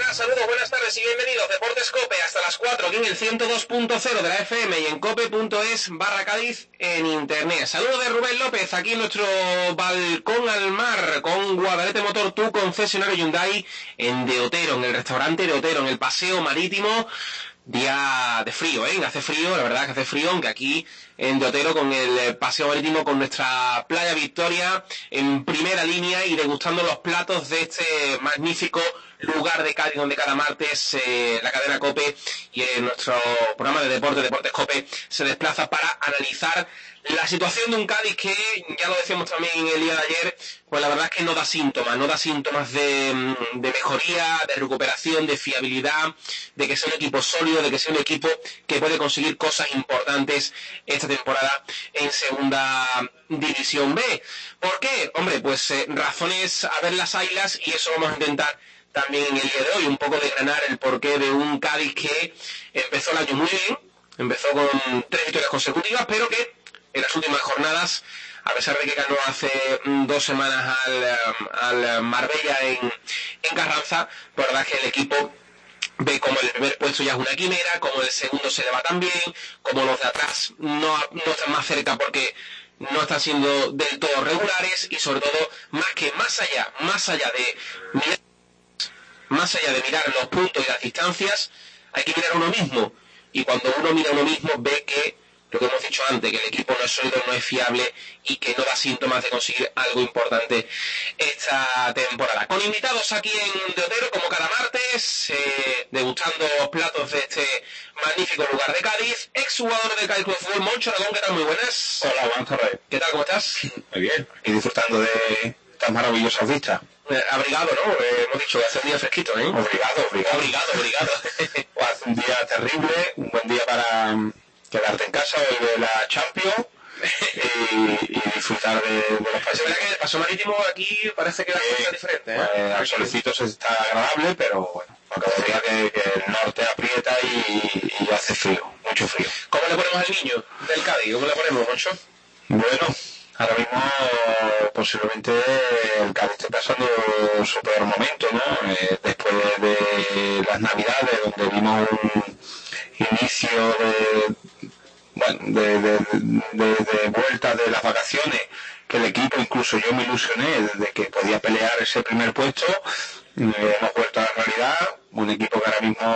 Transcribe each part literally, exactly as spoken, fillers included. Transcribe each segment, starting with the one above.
buenas, saludos, buenas tardes y bienvenidos. Deportes COPE hasta las cuatro, aquí en el ciento dos punto cero de la F M y en cope punto es barra Cádiz en internet. Saludos de Rubén López, aquí en nuestro balcón al mar con Guadalete Motor, tu concesionario Hyundai en De Otero, en el restaurante De Otero, en el paseo marítimo. Día de frío, ¿eh? Hace frío, la verdad que hace frío, aunque aquí en De Otero con el paseo marítimo, con nuestra playa Victoria en primera línea y degustando los platos de este magnífico lugar de Cádiz donde cada martes eh, la cadena COPE y en nuestro programa de deporte, Deportes COPE, se desplaza para analizar la situación de un Cádiz que, ya lo decíamos también el día de ayer, pues la verdad es que no da síntomas, no da síntomas de, de mejoría, de recuperación, de fiabilidad, de que sea un equipo sólido, de que sea un equipo que puede conseguir cosas importantes esta temporada en Segunda División B. ¿Por qué? Hombre, pues eh, razones a ver las águilas, y eso vamos a intentar también en el día de hoy, un poco desgranar el porqué de un Cádiz que empezó el año muy bien, empezó con tres victorias consecutivas, pero que en las últimas jornadas, a pesar de que ganó hace dos semanas al, al Marbella en, en Carranza, la verdad es que el equipo ve como el primer puesto ya es una quimera, como el segundo se le va tan bien, como los de atrás no, no están más cerca porque no están siendo del todo regulares, y sobre todo, más que más allá, más allá de mirar, más allá de mirar los puntos y las distancias, hay que mirar a uno mismo, y cuando uno mira a uno mismo ve que lo que hemos dicho antes, que el equipo no es sólido, no es fiable y que no da síntomas de conseguir algo importante esta temporada. Con invitados aquí en De Otero, como cada martes, eh, degustando platos de este magnífico lugar de Cádiz. Exjugador del Cádiz Club de Fútbol, Moncho Aragón, ¿qué tal? Muy buenas. Hola, buenas tardes. ¿Qué tal? ¿Cómo estás? Muy bien, y disfrutando de estas maravillosas vistas. Eh, abrigado, ¿no? Eh, hemos dicho que hace un día fresquito, ¿eh? Obrigado, obrigado. Obrigado, obrigado. Pues hace un día terrible, un buen día para quedarte en casa hoy de la Champions y, y disfrutar de, de los Es países. verdad que el paso marítimo aquí parece que la cosa es diferente, ¿eh? Pues, al solecito se está agradable, pero bueno, cada día que, que el norte aprieta y, y hace frío, mucho frío. ¿Cómo le ponemos al niño del Cádiz? ¿Cómo le ponemos, Moncho? Bueno, ahora mismo posiblemente el Cádiz esté pasando su peor momento, ¿no? Eh, después de las Navidades, donde vimos un inicio de, bueno, de, de, de, de vuelta de las vacaciones, que el equipo, incluso yo me ilusioné desde que podía pelear ese primer puesto. Eh, hemos vuelto a la realidad, un equipo que ahora mismo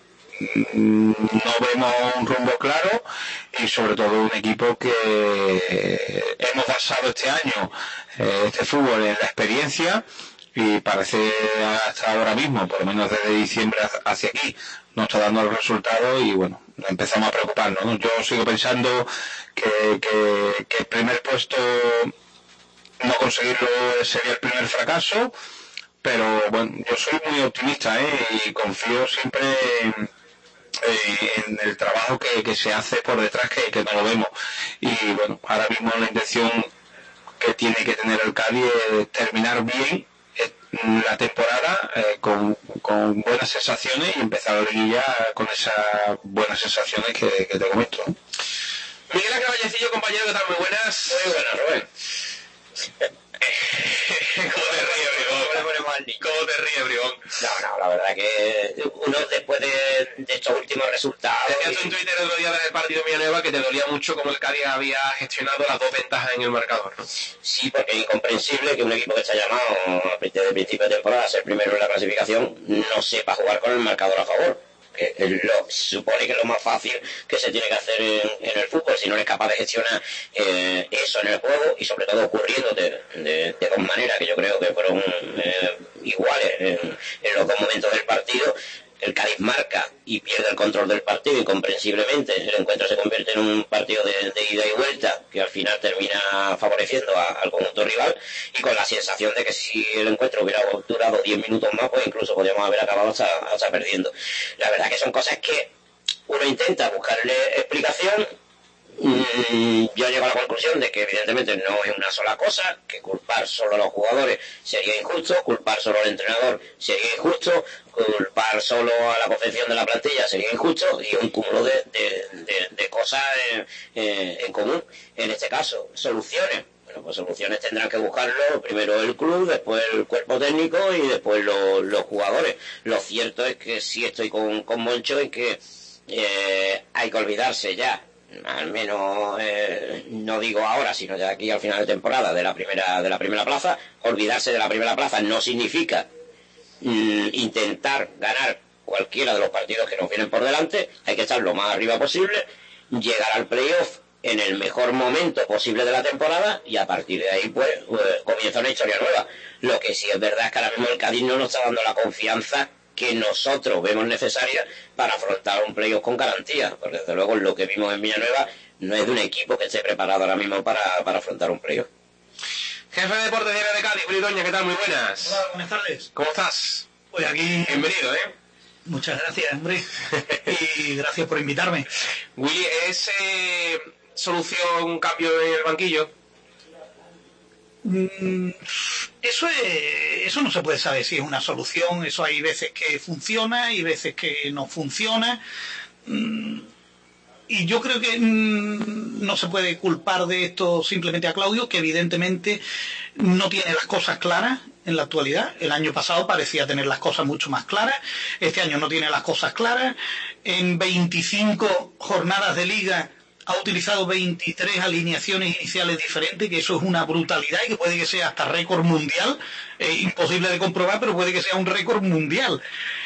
no vemos un rumbo claro, y sobre todo un equipo que hemos basado este año eh, este fútbol en la experiencia, y parece hasta ahora mismo, por lo menos desde diciembre hacia aquí, no está dando el resultado, y bueno, empezamos a preocuparnos, ¿no? Yo sigo pensando que, que, que el primer puesto, no conseguirlo sería el primer fracaso, pero bueno, yo soy muy optimista, ¿eh? Y confío siempre en, en el trabajo que, que se hace por detrás, que, que no lo vemos. Y bueno, ahora mismo la intención que tiene que tener el Cádiz es terminar bien la temporada eh, con, con buenas sensaciones, y empezar la liguilla con esas buenas sensaciones que, que te comento, ¿no? Miguel Ángel Vallecillo, compañero, ¿qué tal? Muy buenas. Muy buenas, Rubén. ¿Cómo te ríes, Bribón? ¿Cómo te ríes, Bribón? No, no, la verdad que uno después de, de estos últimos resultados... Decías en Twitter el otro día del partido Villanueva que te dolía mucho cómo el Cádiz había gestionado las dos ventajas en el marcador, ¿no? Sí, porque es incomprensible que un equipo que está llamado desde el principio de temporada a ser primero en la clasificación no sepa jugar con el marcador a favor. Que lo, supone que es lo más fácil que se tiene que hacer en, en el fútbol. Si no eres capaz de gestionar eh, eso en el juego, y sobre todo ocurriendo de, de, de dos maneras que yo creo que fueron eh, iguales en, en los dos momentos del partido, el Cádiz marca y pierde el control del partido incomprensiblemente. El encuentro se convierte en un partido de, de ida y vuelta que al final termina favoreciendo a, al conjunto rival, y con la sensación de que si el encuentro hubiera durado diez minutos más, pues incluso podríamos haber acabado hasta, hasta perdiendo. La verdad que son cosas que uno intenta buscarle explicación. Mm, yo llego a la conclusión de que evidentemente no es una sola cosa, que culpar solo a los jugadores sería injusto, culpar solo al entrenador sería injusto, culpar solo a la confección de la plantilla sería injusto, y un cúmulo de, de, de, de cosas en, en común. En este caso, soluciones. Bueno, pues soluciones tendrán que buscarlo primero el club, después el cuerpo técnico y después lo, los jugadores. Lo cierto es que sí estoy con, con Moncho en que eh, hay que olvidarse ya, al menos eh, no digo ahora, sino ya aquí al final de temporada, de la primera de la primera plaza. Olvidarse de la primera plaza no significa mm, intentar ganar cualquiera de los partidos que nos vienen por delante. Hay que estar lo más arriba posible, llegar al playoff en el mejor momento posible de la temporada y a partir de ahí pues, pues comienza una historia nueva. Lo que sí es verdad es que ahora mismo el Cádiz no nos está dando la confianza que nosotros vemos necesaria para afrontar un playoff con garantía, porque desde luego lo que vimos en Villanueva no es de un equipo que esté preparado ahora mismo para, para afrontar un playoff. Jefe de Deportes Diario de Cádiz, Willy Doña, ¿qué tal? Muy buenas. Hola, buenas tardes. ¿Cómo estás? Pues aquí... Bienvenido, ¿eh? Muchas gracias, hombre. Y gracias por invitarme. Willy, ¿es eh, solución un cambio en el banquillo? Mm, eso es, eso no se puede saber si es una solución. Eso hay veces que funciona y veces que no funciona. Mm, y yo creo que mm, no se puede culpar de esto simplemente a Claudio, que evidentemente no tiene las cosas claras en la actualidad. El año pasado parecía tener las cosas mucho más claras. Este año no tiene las cosas claras. En veinticinco jornadas de liga ha utilizado veintitrés alineaciones iniciales diferentes, que eso es una brutalidad y que puede que sea hasta récord mundial. Eh, imposible de comprobar, pero puede que sea un récord mundial.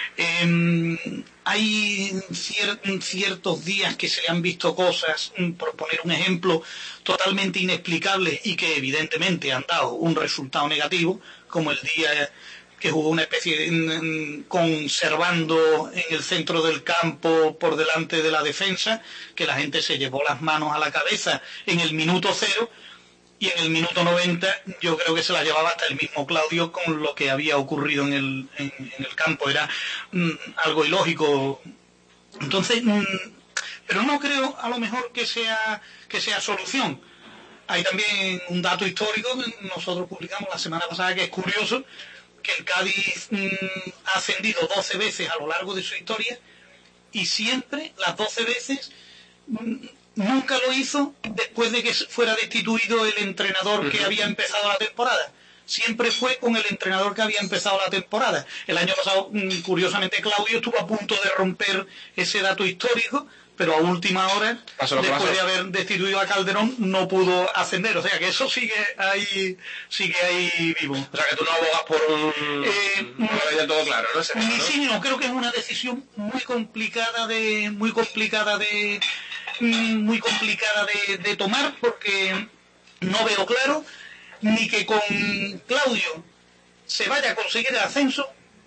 Eh, hay cier ciertos días que se le han visto cosas, por poner un ejemplo, totalmente inexplicables y que evidentemente han dado un resultado negativo, como el día que jugó una especie de, conservando en el centro del campo por delante de la defensa, que la gente se llevó las manos a la cabeza en el minuto cero, y en el minuto noventa yo creo que se la llevaba hasta el mismo Claudio con lo que había ocurrido en el, en, en el campo. Era mm, algo ilógico. Entonces, mm, pero no creo a lo mejor que sea, que sea solución. Hay también un dato histórico que nosotros publicamos la semana pasada que es curioso, que el Cádiz mmm, ha ascendido doce veces a lo largo de su historia y siempre, las doce veces, mmm, nunca lo hizo después de que fuera destituido el entrenador que había empezado la temporada. Siempre fue con el entrenador que había empezado la temporada. El año pasado, mmm, curiosamente, Claudio estuvo a punto de romper ese dato histórico, pero a última hora, después de haber destituido a Calderón, no pudo ascender. O sea que eso sigue ahí, sigue ahí vivo. O sea que tú no abogas por un... Eh, no lo veis todo claro, ¿no? Ni ¿no? Sí, no, creo que es una decisión muy complicada de... muy complicada de... muy complicada de, de tomar, porque no veo claro ni que con Claudio se vaya a conseguir el ascenso,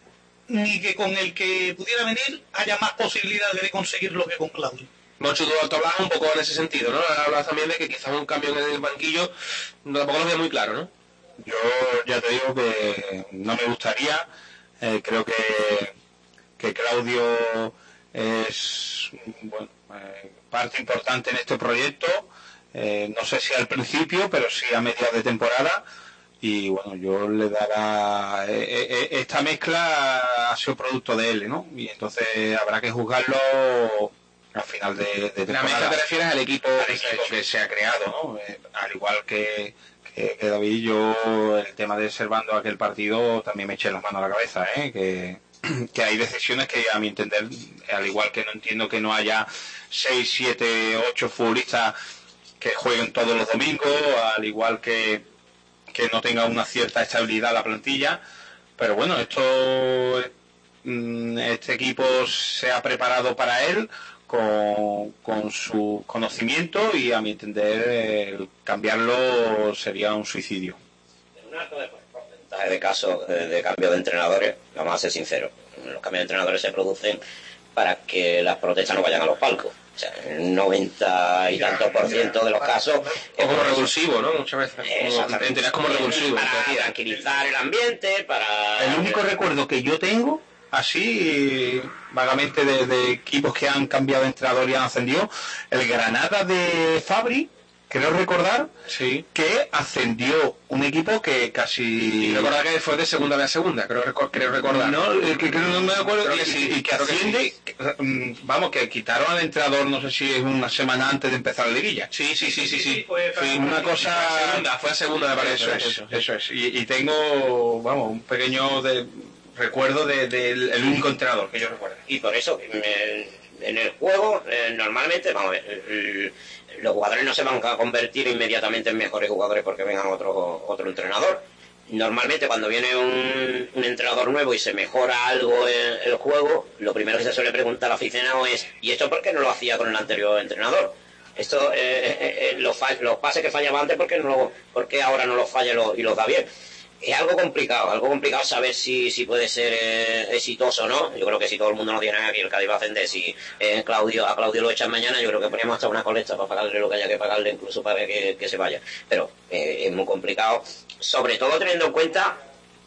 ni que con el que pudiera venir haya más posibilidades de conseguirlo que con Claudio. Moncho, tú hablas un poco en ese sentido, ¿no? Hablas también de que quizás un cambio en el banquillo no, tampoco lo veo muy claro, ¿no? Yo ya te digo que no me gustaría. Eh, creo que, que Claudio es bueno, eh, parte importante en este proyecto. Eh, no sé si al principio, pero sí a mediados de temporada. Y bueno, yo le dará... Eh, eh, esta mezcla ha sido producto de él, ¿no? Y entonces habrá que juzgarlo al final de, de temporada. La mezcla te refieres al equipo, al equipo que se ha creado, ¿no? Eh, al igual que, que, que David, yo el tema de Servando aquel partido también me eché las manos a la cabeza, ¿eh? Que, que hay decisiones que a mi entender, al igual que no entiendo que no haya seis, siete, ocho futbolistas que jueguen todos los domingos, al igual que que no tenga una cierta estabilidad la plantilla, pero bueno, esto este equipo se ha preparado para él con, con su conocimiento y a mi entender el cambiarlo sería un suicidio. En un alto porcentaje de casos de, de cambio de entrenadores, vamos a ser sinceros, los cambios de entrenadores se producen para que las protestas no vayan a los palcos. O sea, el noventa y tantos por ciento de los casos es como revulsivo, ¿no? Muchas veces. Exactamente. Es como revulsivo. Para tranquilizar el ambiente, para... El único recuerdo que yo tengo, así vagamente, de, de equipos que han cambiado de entrenador y han ascendido, el Granada de Fabri, creo recordar Sí. que ascendió un equipo que Y casi... recordar que fue de segunda vez a segunda, creo, reco- creo recordar. No, eh, que, que no me acuerdo. Creo Y, que sí, y que creo que asciende, que, mm, vamos, que quitaron al entrenador, no sé si es una semana antes de empezar la liguilla. Sí, sí, sí, sí, sí. Fue, Fue una cosa... Segunda, fue a segunda me parece. Eso es, eso es. Y, y tengo, vamos, un pequeño de, recuerdo del de, de, el único entrenador que yo recuerdo. Y por eso, me- en el juego, eh, normalmente, vamos a ver, el- los jugadores no se van a convertir inmediatamente en mejores jugadores porque vengan otro, otro entrenador. Normalmente cuando viene un, un entrenador nuevo y se mejora algo en el juego, lo primero que se suele preguntar al aficionado es ¿y esto por qué no lo hacía con el anterior entrenador? Esto, eh, eh, eh, los, fa- los pases que fallaba antes, ¿por qué, no lo- por qué ahora no los falla y los, y los da bien? Es algo complicado, algo complicado saber si, si puede ser eh, exitoso o no. Yo creo que si todo el mundo no tiene aquí el Cádiz va a ascender, si eh, Claudio, a Claudio lo echan mañana, yo creo que ponemos hasta una colecta para pagarle lo que haya que pagarle, incluso para que, que se vaya. Pero eh, es muy complicado, sobre todo teniendo en cuenta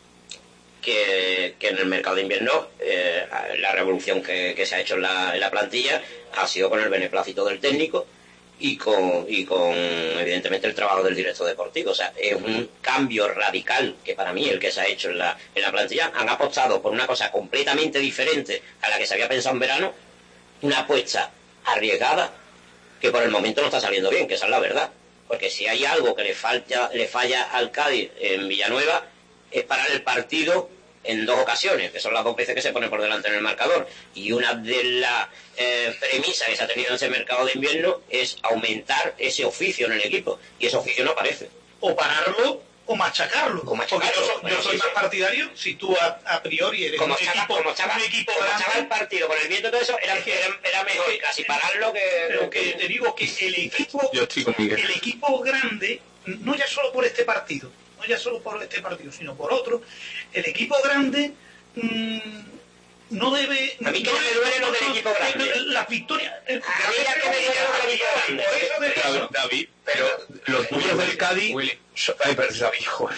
que, que en el mercado de invierno eh, la revolución que, que se ha hecho en la, en la plantilla ha sido con el beneplácito del técnico y con, y con evidentemente el trabajo del director deportivo. O sea, es un cambio radical que para mí el que se ha hecho en la, en la plantilla. Han apostado por una cosa completamente diferente a la que se había pensado en verano, una apuesta arriesgada que por el momento no está saliendo bien, que esa es la verdad. Porque si hay algo que le falta, le falla al Cádiz en Villanueva es parar el partido en dos ocasiones, que son las dos veces que se pone por delante en el marcador. Y una de las eh, premisas que se ha tenido en ese mercado de invierno es aumentar ese oficio en el equipo. Y ese oficio no aparece. O pararlo o machacarlo. O machacarlo. Porque yo, soy- yo Bueno, soy sí, más sí. partidario, si tú a, a priori eres Como un estaba, equipo, como estaba, un equipo como estaba el grande, partido con el viento y todo eso, era, era, era mejor casi pararlo que... lo que te digo que el equipo, Yo estoy con Miguel. el equipo grande, no ya solo por este partido, no ya solo por este partido, sino por otro, el equipo grande mm, no debe... A mí que no me duele lo del equipo grande. Las victorias... A mí la que me duele lo del equipo grande. Por eso te digo, David, David, pero los tuyos del Cádiz... Willy. so- Ay, pero es David, joder.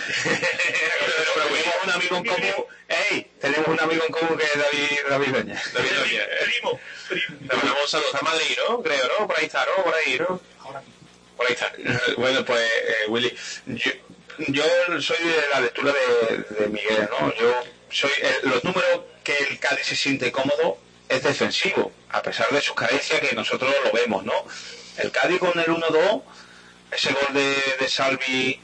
Pero tenemos un amigo en común... ¡Ey! Tenemos un amigo en común que es David, David Doña. David Doña. primo, primo. Le mandamos un saludo. Está en Madrid, ¿no? Creo, ¿no? Por ahí está, ¿no? Por ahí, ¿no? Ahora mismo. Por ahí está. Bueno, pues, eh, Willy, yo, yo soy de la lectura de, de Miguel, ¿no? Yo soy... eh, los números que el Cádiz se siente cómodo es defensivo, a pesar de sus carencias que nosotros lo vemos, ¿no? El Cádiz con el uno dos, ese gol de, de Salvi,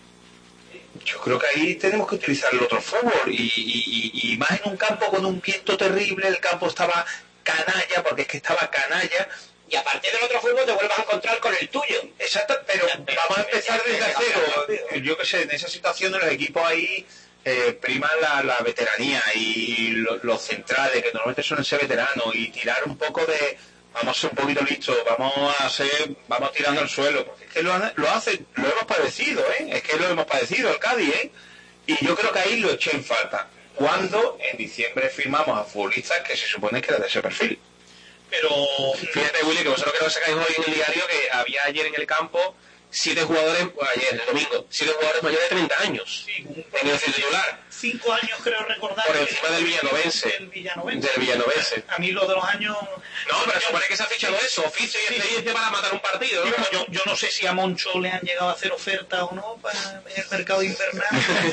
yo creo que ahí tenemos que utilizar el otro fútbol y, y, y, y más en un campo con un viento terrible, el campo estaba canalla, porque es que estaba canalla. Y a partir del otro fútbol te vuelvas a encontrar con el tuyo. Exacto, pero vamos a empezar desde cero. Yo que sé, en esa situación de los equipos ahí eh, priman la, la veteranía y lo- los centrales, que normalmente suelen ser veteranos, y tirar un poco de... Vamos a ser un poquito listos, vamos a ser, vamos tirando al suelo. Porque es que lo, han- lo hacen, lo hemos padecido, ¿eh? Es que lo hemos padecido, el Cádiz, ¿eh? Y yo creo que ahí lo eché en falta. Cuando en diciembre firmamos a futbolistas que se supone que eran de ese perfil. Pero Fíjate, Willy, que vosotros creo que sacáis hoy en el diario que había ayer en el campo siete jugadores, bueno, ayer, el domingo, siete jugadores mayores de treinta años sí, un en el titular, cinco años creo recordar. por que- encima del villanovense. Del villanovense. Del villanovense. A mí lo de los años... No, pero se supone que se ha fichado eso, oficio y experiencia para matar un partido, Sí, ¿no? bueno, yo, yo no sé si a Moncho le han llegado a hacer oferta o no para en el mercado invernal.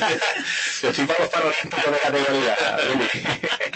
Yo estoy para los paralímpicos de categoría, Willy.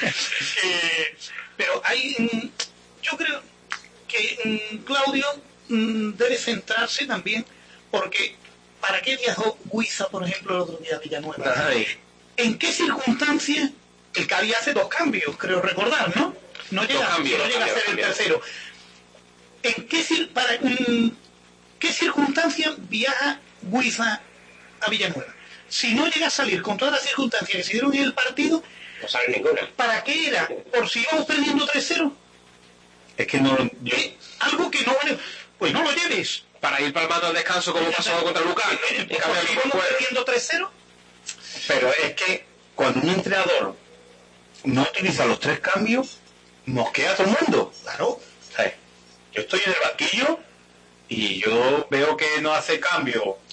Eh, pero hay... mm, yo creo que mm, Claudio mm, debe centrarse también, porque ¿para qué viajó Guiza, por ejemplo, el otro día a Villanueva? Ay, ¿En qué circunstancias el Cádiz hace dos cambios, creo recordar, ¿no? No llega, Dos cambios, no dos llega a cambios, ser el cambios. tercero. ¿En qué, cir- para, mm, qué circunstancias viaja Guiza a Villanueva? Si no llega a salir con todas las circunstancias que se dieron en el partido, No sale ninguna. ¿para qué era? ¿Por si íbamos perdiendo tres cero? Es que no... Yo, ¿Qué? Algo que no vale. Pues no lo lleves. para ir palmando al descanso como pasó contra Lucas, ¿no? Eh, En ¿Por cambio, si aquí íbamos fuera. perdiendo tres cero? pero es que cuando un entrenador no utiliza los tres cambios, mosquea a todo el mundo. Claro. ¿Sabes? Yo estoy en el banquillo y yo veo que no hace cambio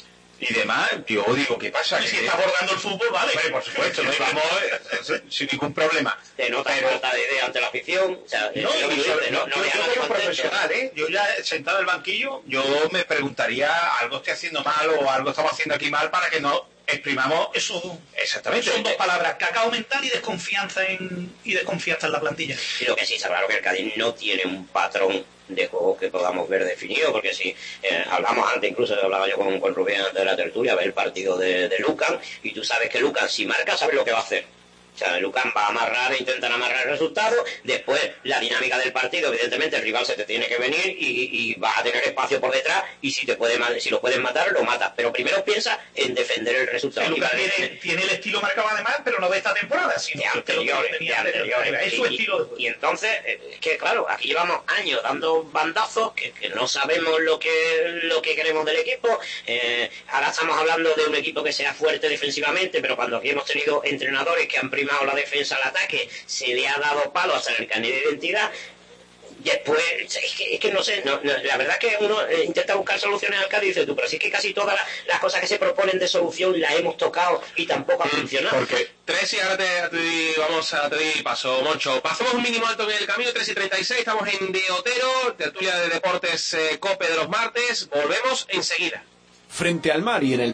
y demás, yo digo, ¿qué pasa? Y si Que- está abordando el fútbol, vale. Hombre, por supuesto, no íbamos eh, sin ningún problema. Te nota Pero- falta de idea ante la afición. O sea, No, es lo que y tú sobre- dices, no, yo, no yo veas a como nadie contento. profesional, ¿eh? Yo ya sentado en el banquillo, yo me preguntaría, algo estoy haciendo mal o algo estamos haciendo aquí mal para que no exprimamos eso. Eso Exactamente. son dos palabras, cacao mental y desconfianza en y desconfianza en la plantilla. Y lo que sí está claro que el Cádiz no tiene un patrón de juego que podamos ver definido, porque si eh, hablamos antes, incluso hablaba yo con, con Rubén antes de la tertulia, ver el partido de, de Lucan, y tú sabes que Lucan, si marca, sabe lo que va a hacer. O sea, Lucan va a amarrar e intentar amarrar el resultado, después la dinámica del partido, evidentemente el rival se te tiene que venir y, y vas a tener espacio por detrás, y si te puede ma- si lo puedes matar, lo matas, pero primero piensa en defender el resultado. Lucas Y- tiene, tiene el estilo marcado además, pero no de esta temporada, sino de que lo anteriores, de tenía antes. anteriores. Es su Y- estilo de juego. Y entonces, eh, es que claro, aquí llevamos años dando bandazos que, que no sabemos lo que lo que queremos del equipo. Eh, ahora estamos hablando de un equipo que sea fuerte defensivamente, pero cuando aquí hemos tenido entrenadores que han primado la defensa al ataque, se le ha dado palo hasta en el carnet de identidad. Después, es que, es que no sé, no, no, la verdad es que uno eh, intenta buscar soluciones al Cádiz y dice tú, pero sí que casi todas las, las cosas que se proponen de solución las hemos tocado y tampoco han funcionado. Porque tres y ahora te, te di- vamos a te di paso, Moncho. Hacemos un mínimo alto en el camino, tres y treinta y seis, estamos en De Otero, tertulia de deportes eh, COPE de los martes, volvemos enseguida. Frente al mar y en el